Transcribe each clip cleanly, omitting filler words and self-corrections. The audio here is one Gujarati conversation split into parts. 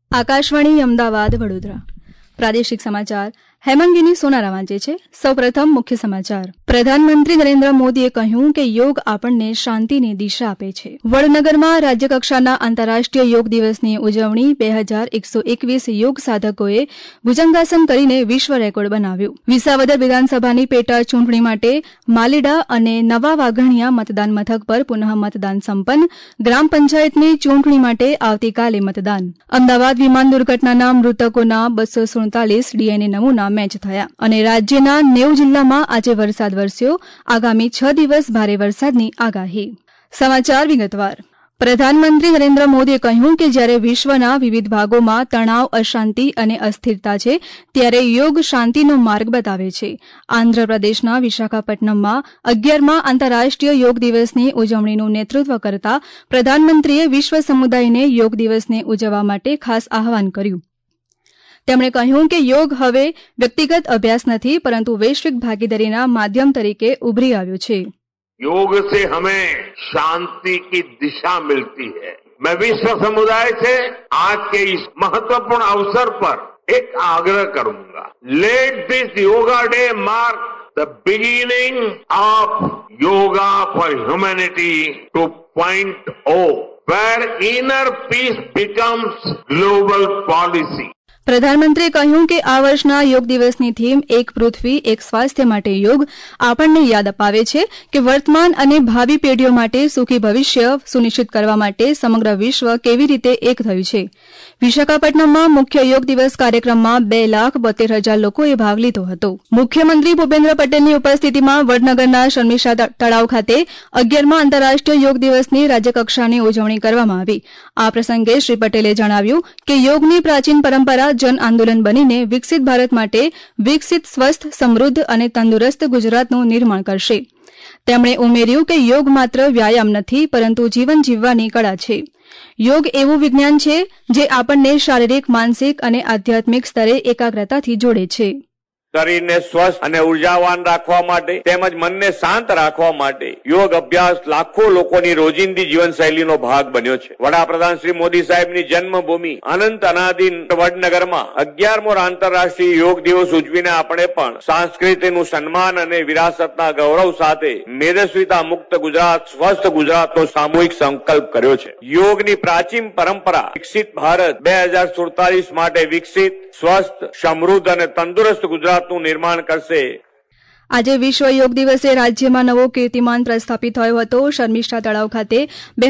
આકાશવાણી અમદાવાદ વડોદરા પ્રાદેશિક સમાચાર હેમંગીની સોનારા વાંચે છે. સૌપ્રથમ મુખ્ય સમાચાર. પ્રધાનમંત્રી નરેન્દ્ર મોદીએ કહ્યું કે યોગ આપણને શાંતિની દિશા આપે છે. વડનગરમાં રાજ્યકક્ષાના આંતરરાષ્ટ્રીય યોગ દિવસની ઉજવણી 2121 યોગ સાધકોએ ભુજંગાસન કરીને વિશ્વ રેકોર્ડ બનાવ્યું. વિસાવદર વિધાનસભાની પેટા ચૂંટણી માટે માલીડા અને નવા વાઘણિયા મતદાન મથક પર પુનઃ મતદાન સંપન્ન. ગ્રામ પંચાયતની ચૂંટણી માટે આવતીકાલે મતદાન. અમદાવાદ વિમાન દુર્ઘટનાના મૃતકોના 247 ડીએનએ નમૂના મેચ થયા અને રાજ્યના 90 જિલ્લામાં આજે વરસાદ વરસ્યો. આગામી 6 દિવસ ભારે વરસાદની આગાહી. સમાચાર વિગતવાર. પ્રધાનમંત્રી નરેન્દ્ર મોદીએ કહ્યું કે જ્યારે વિશ્વના વિવિધ ભાગોમાં તણાવ, અશાંતિ અને અસ્થિરતા છે, ત્યારે યોગ શાંતિનો માર્ગ બતાવે છે. આંધ્રપ્રદેશના વિશાખાપટ્ટનમમાં 11મા આંતરરાષ્ટ્રીય યોગ દિવસની ઉજવણીનું નેતૃત્વ કરતા પ્રધાનમંત્રીએ વિશ્વ સમુદાયને યોગ દિવસને ઉજવવા માટે ખાસ આહવાન કર્યું. તેમણે કહ્યું કે યોગ હવે વ્યક્તિગત અભ્યાસ નથી, પરંતુ વૈશ્વિક ભાગીદારીના માધ્યમ તરીકે ઉભરી આવ્યો છે. योग से हमें शांति की दिशा मिलती है. मैं विश्व समुदाय से आज के इस महत्वपूर्ण अवसर पर एक आग्रह करूंगा. Let this yoga day mark the beginning of yoga for humanity 2.0, where inner peace becomes global policy. પ્રધાનમંત્રીએ કહ્યું કે આ વર્ષના યોગ દિવસની થીમ એક પૃથ્વી એક સ્વાસ્થ્ય માટે યોગ આપણને યાદ અપાવે છે કે વર્તમાન અને ભાવિ પેઢીઓ માટે સુખી ભવિષ્ય સુનિશ્ચિત કરવા માટે સમગ્ર વિશ્વ કેવી રીતે એક થયું છે. વિશાખાપટ્ટનમમાં મુખ્ય યોગ દિવસ કાર્યક્રમમાં 2,72,000 લોકોએ ભાગ લીધો હતો. મુખ્યમંત્રી ભૂપેન્દ્ર પટેલની ઉપસ્થિતિમાં વડનગરના શર્મિષ્ઠા તળાવ ખાતે 11મા આંતરરાષ્ટ્રીય યોગ દિવસની રાજ્યકક્ષાની ઉજવણી કરવામાં આવી. આ પ્રસંગે શ્રી પટેલે જણાવ્યું કે યોગની પ્રાચીન પરંપરા જન આંદોલન બનીને વિકસિત ભારત માટે વિકસિત, સ્વસ્થ, સમૃદ્ધ અને તંદુરસ્ત ગુજરાતનું નિર્માણ કરશે. તેમણે ઉમેર્યું કે યોગ માત્ર વ્યાયામ નથી, પરંતુ જીવન જીવવાની કળા છે. યોગ એવું વિજ્ઞાન છે જે આપણને શારીરિક, માનસિક અને આધ્યાત્મિક સ્તરે એકાગ્રતાથી જોડે છે. શરીરને સ્વસ્થ અને ઉર્જાવાન રાખવા માટે તેમજ મનને શાંત રાખવા માટે યોગ અભ્યાસ લાખો લોકોની રોજિંદી જીવનશૈલીનો ભાગ બન્યો છે. વડાપ્રધાન શ્રી મોદી સાહેબની જન્મભૂમિ અનંત અનાદિન વડનગરમાં 11મો આંતરરાષ્ટ્રીય યોગ દિવસ ઉજવીને આપણે પણ સંસ્કૃતિનું સન્માન અને વિરાસતના ગૌરવ સાથે મેદસ્વીતા મુક્ત ગુજરાત, સ્વસ્થ ગુજરાતનો સામૂહિક સંકલ્પ કર્યો છે. યોગની પ્રાચીન પરંપરા વિકસિત ભારત 2047 માટે વિકસિત, સ્વસ્થ, સમૃદ્ધ અને તંદુરસ્ત ગુજરાતનું નિર્માણ કરશે. આજે વિશ્વ યોગ દિવસે રાજ્યમાં નવો કીર્તિમાન પ્રસ્થાપિત થયો હતો. શર્મિષ્ઠા તળાવ ખાતે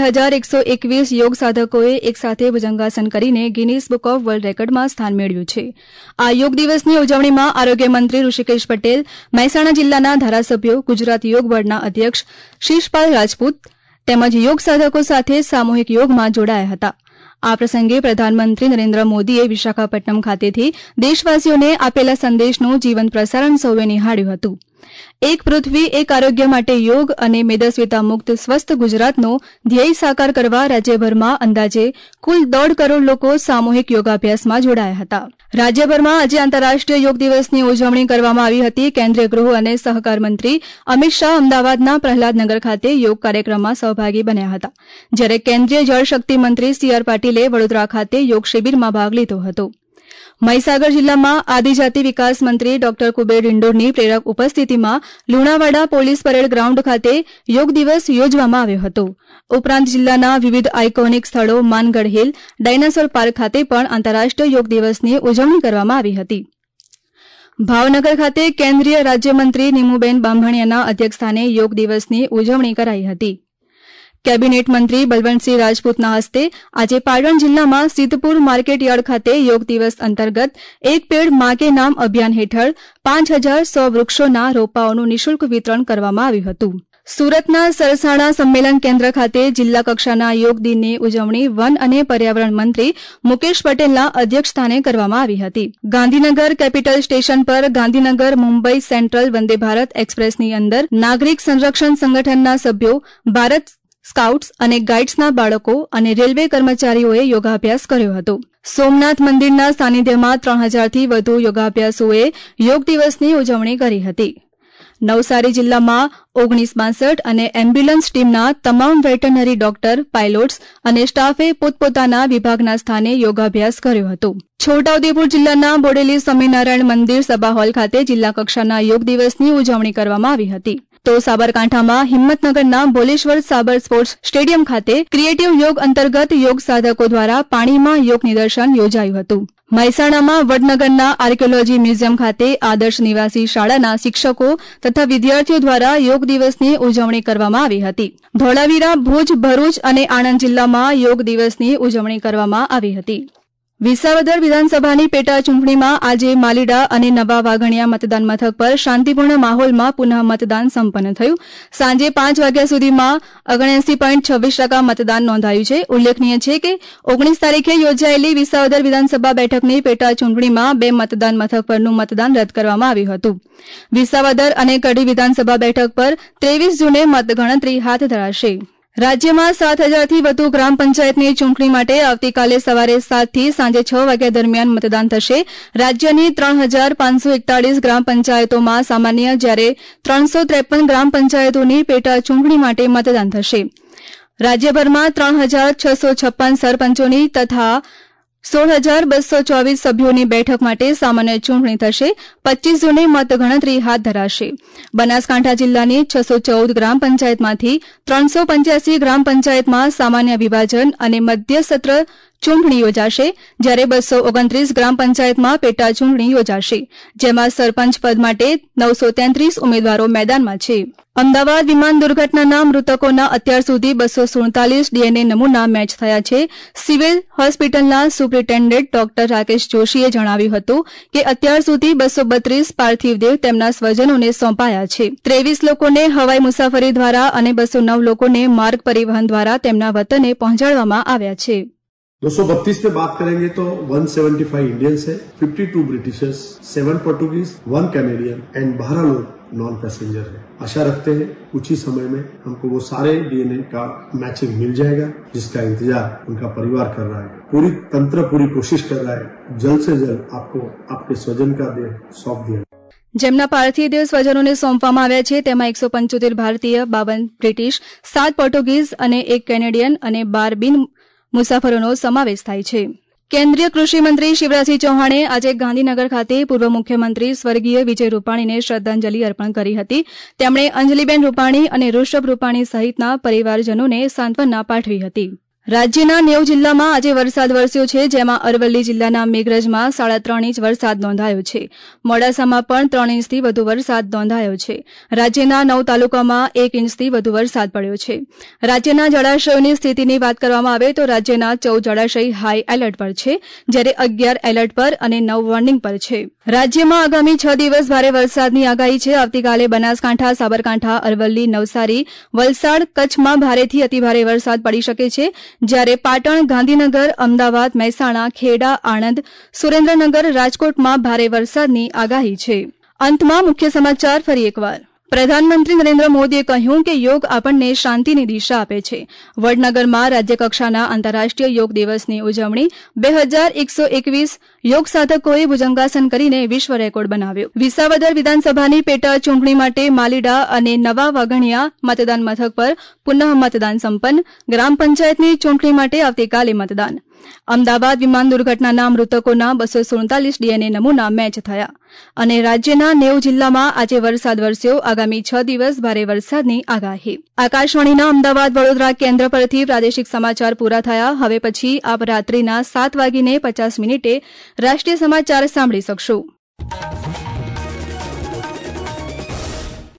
2121 યોગ સાધકોએ એકસાથે ભુજંગાસન કરીને ગિનીસ બુક ઓફ વર્લ્ડ રેકોર્ડમાં સ્થાન મેળવ્યું છે. આ યોગ દિવસની ઉજવણીમાં આરોગ્ય મંત્રી ઋષિકેશ પટેલ, મહેસાણા જિલ્લાના ધારાસભ્યો, ગુજરાત યોગ બોર્ડના અધ્યક્ષ શીશપાલ રાજપૂત તેમજ યોગ સાધકો સાથે સામૂહિક યોગમાં જોડાયા હતા. આ પ્રસંગે પ્રધાનમંત્રી નરેન્દ્ર મોદીએ વિશાખાપટ્ટનમ ખાતેથી દેશવાસીઓને આપેલા સંદેશનું જીવંત પ્રસારણ સૌએ નિહાળ્યું હતું. એક પૃથ્વી એક આરોગ્ય માટે યોગ અને મેદસ્વીતા મુક્ત સ્વસ્થ ગુજરાતનો ધ્યેય સાકાર કરવા રાજ્યભરમાં અંદાજે કુલ 1.5 કરોડ લોકો સામૂહિક યોગાભ્યાસમાં જોડાયા હતા. રાજ્યભરમાં આજે આંતરરાષ્ટ્રીય યોગ દિવસની ઉજવણી કરવામાં આવી હતી. કેન્દ્રીય ગૃહ અને સહકાર મંત્રી અમિત શાહ અમદાવાદના પ્રહલાદનગર ખાતે યોગ કાર્યક્રમમાં સહભાગી બન્યા હતા, જ્યારે કેન્દ્રીય જળશક્તિ મંત્રી CR પાટીલે વડોદરા ખાતે યોગ શિબિરમાં ભાગ લીધો હતો. મહીસાગર જિલ્લામાં આદિજાતિ વિકાસ મંત્રી ડોક્ટર કુબેર ડિંડોરની પ્રેરક ઉપસ્થિતિમાં લુણાવાડા પોલીસ પરેડ ગ્રાઉન્ડ ખાતે યોગ દિવસ યોજવામાં આવ્યો હતો. ઉપરાંત જિલ્લાના વિવિધ આઇકોનિક સ્થળો માનગઢ હિલ, ડાયનાસોર પાર્ક ખાતે પણ આંતરરાષ્ટ્રીય યોગ દિવસની ઉજવણી કરવામાં આવી હતી. ભાવનગર ખાતે કેન્દ્રીય રાજ્યમંત્રી નીમુબેન બાંભણિયાના અધ્યક્ષસ્થાને યોગ દિવસની ઉજવણી કરાઈ હતી. કેબિનેટ મંત્રી બલવંતસિંહ રાજપૂતના હસ્તે આજે પાટણ જિલ્લામાં સિદ્ધપુર માર્કેટ યાર્ડ ખાતે યોગ દિવસ અંતર્ગત એક પેડ માં કે નામ અભિયાન હેઠળ 5100 વૃક્ષોના રોપાઓનું નિઃશુલ્ક વિતરણ કરવામાં આવ્યું હતું. સુરતના સરસાણા સંમેલન કેન્દ્ર ખાતે જિલ્લા કક્ષાના યોગ દિનની ઉજવણી વન અને પર્યાવરણ મંત્રી મુકેશ પટેલના અધ્યક્ષસ્થાને કરવામાં આવી હતી. ગાંધીનગર કેપિટલ સ્ટેશન પર ગાંધીનગર મુંબઈ સેન્ટ્રલ વંદે ભારત એક્સપ્રેસની અંદર નાગરિક સંરક્ષણ સંગઠનના સભ્યો, ભારત સ્કાઉટ્સ અને ગાઇડ્સના બાળકો અને રેલવે કર્મચારીઓએ યોગાભ્યાસ કર્યો હતો. સોમનાથ મંદિરના સાનિધ્યમાં 3000થી વધુ યોગાભ્યાસુઓએ યોગ દિવસની ઉજવણી કરી હતી. નવસારી જિલ્લામાં 1962 અને એમ્બ્યુલન્સ ટીમના તમામ વેટરનરી ડોક્ટર, પાયલોટ્સ અને સ્ટાફે પોતપોતાના વિભાગના સ્થાને યોગાભ્યાસ કર્યો હતો. છોટાઉદેપુર જિલ્લાના બોડેલી સ્વામિનારાયણ મંદિર સભા હોલ ખાતે જિલ્લા કક્ષાના યોગ દિવસની ઉજવણી કરવામાં આવી હતી. તો સાબરકાંઠામાં હિંમતનગરના ભોલેશ્વર સાબર સ્પોર્ટ્સ સ્ટેડિયમ ખાતે ક્રિએટિવ યોગ અંતર્ગત યોગ સાધકો દ્વારા પાણીમાં યોગ નિદર્શન યોજાયું હતું. મહેસાણામાં વડનગરના આર્કિયોલોજી મ્યુઝિયમ ખાતે આદર્શ નિવાસી શાળાના શિક્ષકો તથા વિદ્યાર્થીઓ દ્વારા યોગ દિવસની ઉજવણી કરવામાં આવી હતી. ધોળાવીરા, ભુજ, ભરૂચ અને આણંદ જિલ્લામાં યોગ દિવસની ઉજવણી કરવામાં આવી હતી. વિસાવદર વિધાનસભાની પેટા ચૂંટણીમાં આજે માલીડા અને નવા વાઘણિયા મતદાન મથક પર શાંતિપૂર્ણ માહોલમાં પુનઃ મતદાન સંપન્ન થયું. સાંજે 5 વાગ્યા સુધીમાં 79.26% મતદાન નોંધાયું છે. ઉલ્લેખનીય છે કે 19 તારીખે યોજાયેલી વિસાવદર વિધાનસભા બેઠકની પેટા ચૂંટણીમાં 2 મતદાન મથક પરનું મતદાન રદ કરવામાં આવ્યું હતું. વિસાવદર અને કડી વિધાનસભા બેઠક પર 23 જૂને મતગણતરી હાથ ધરાશે. રાજ્યમાં 7,000થી વધુ ગ્રામ પંચાયતની ચૂંટણી માટે આવતીકાલે સવારે 7 થી સાંજે 6 વાગ્યા દરમિયાન મતદાન થશે. રાજ્યની 3,541 ગ્રામ પંચાયતોમાં સામાન્ય જ્યારે 353 ગ્રામ પંચાયતોની પેટા ચૂંટણી માટે મતદાન થશે. રાજ્યભરમાં 3,656 સરપંચોની તથા 16,224 સભ્યોની બેઠક માટે સામાન્ય ચૂંટણી થશે. 25 જૂને મતગણતરી હાથ ધરાશે. બનાસકાંઠા જિલ્લાની 614 ગ્રામ પંચાયતમાંથી 385 ગ્રામ પંચાયતમાં સામાન્ય વિભાજન અને મધ્ય સત્ર ચૂંટણી યોજાશે, જ્યારે 229 ગ્રામ પંચાયતમાં પેટા ચૂંટણી યોજાશે, જેમાં સરપંચ પદ માટે 933 ઉમેદવારો મેદાનમાં છે. અમદાવાદ વિમાન દુર્ઘટનાના મૃતકોના અત્યાર સુધી 247 ડીએનએ નમૂના મેચ થયા છે. સિવિલ હોસ્પિટલના સુપ્રિન્ટેન્ડન્ટ ડોક્ટર રાકેશ જોશીએ જણાવ્યું હતું કે અત્યાર સુધી 232 પાર્થિવ દેહ તેમના સ્વજનોને સોંપાયા છે. 23 લોકોને હવાઈ મુસાફરી દ્વારા અને 209 લોકોને માર્ગ પરિવહન દ્વારા તેમના વતને પહોંચાડવામાં આવ્યા છે. 232 पे बात करेंगे तो 175 इंडियंस है, 52 ब्रिटिशर्स, 7 पोर्टुगीज, 1 कैनेडियन एंड 12 लोग नॉन पैसेंजर है. आशा रखते हैं कुछ ही समय में हमको वो सारे डीएनए का मैचिंग मिल जाएगा, जिसका इंतजार उनका परिवार कर रहा है. पूरी तंत्र पूरी कोशिश कर रहा है जल्द से जल्द आपको आपके स्वजन का देह सौंप दिया. જેમના પાર્થિવ દેહ સ્વજનોને સોંપવામાં આવ્યા છે તેમાં 175 ભારતીય, 52 બ્રિટિશ, 7 પોર્ટુગીઝ અને 1 કેનેડિયન અને 12 બિન મુસાફરોનો સમાવેશ થાય છે. કેન્દ્રીય કૃષિ મંત્રી શિવરાજસિંહ ચૌહાણે આજે ગાંધીનગર ખાતે પૂર્વ મુખ્યમંત્રી સ્વર્ગીય વિજય રૂપાણીને શ્રદ્ધાંજલિ અર્પણ કરી હતી. તેમણે અંજલિબેન રૂપાણી અને ઋષભ રૂપાણી સહિતના પરિવારજનોને સાંત્વના પાઠવી હતી. રાજ્યના 90 જિલ્લામાં આજે વરસાદ વરસ્યો છે, જેમાં અરવલ્લી જિલ્લાના મેઘરજમાં 3.5 ઇંચ વરસાદ નોંધાયો છે. મોડાસામાં પણ 3 ઇંચથી વધુ વરસાદ નોંધાયો છે. રાજ્યના 9 તાલુકામાં 1 ઇંચથી વધુ વરસાદ પડ્યો છે. રાજ્યના જળાશયોની સ્થિતિની વાત કરવામાં આવે તો રાજ્યના 14 જળાશય હાઈ એલર્ટ પર છે, જ્યારે 11 એલર્ટ પર અને 9 વોર્નિંગ પર છે. રાજ્યમાં આગામી 6 દિવસ ભારે વરસાદની આગાહી છે. આવતીકાલે બનાસકાંઠા, સાબરકાંઠા, અરવલ્લી, નવસારી, વલસાડ, કચ્છમાં ભારેથી અતિભારે વરસાદ પડી શકે છે, જ્યારે પાટણ, ગાંધીનગર, અમદાવાદ, મહેસાણા, ખેડા, આણંદ, સુરેન્દ્રનગર, રાજકોટમાં ભારે વરસાદની આગાહી છે. અંતમાં મુખ્ય સમાચાર ફરી એકવાર. પ્રધાનમંત્રી નરેન્દ્ર મોદીએ કહ્યું કે યોગ આપણને શાંતિની દિશા આપે છે. વડનગરમાં રાજ્યકક્ષાના આંતરરાષ્ટ્રીય યોગ દિવસની ઉજવણી. 2121 યોગ સાધકોએ ભુજંગાસન કરીને વિશ્વ રેકોર્ડ બનાવ્યો. વિસાવદર વિધાનસભાની પેટા ચૂંટણી માટે માલીડા અને નવા વાઘણિયા મતદાન મથક પર પુનઃ મતદાન સંપન્ન. ગ્રામ પંચાયતની ચૂંટણી માટે આવતીકાલે મતદાન. અમદાવાદ વિમાન દુર્ઘટનાના મૃતકોના 247 ડીએનએ નમૂના મેચ થયા. અને રાજ્યના 90 જિલ્લામાં આજે વરસાદ વરસ્યો. આગામી 6 દિવસ ભારે વરસાદની આગાહી. આકાશવાણીના અમદાવાદ વડોદરા કેન્દ્ર પરથી પ્રાદેશિક સમાચાર પૂરા થયા. હવે પછી આપ રાત્રિના 7:50 રાષ્ટ્રીય સમાચાર સાંભળી શકશો.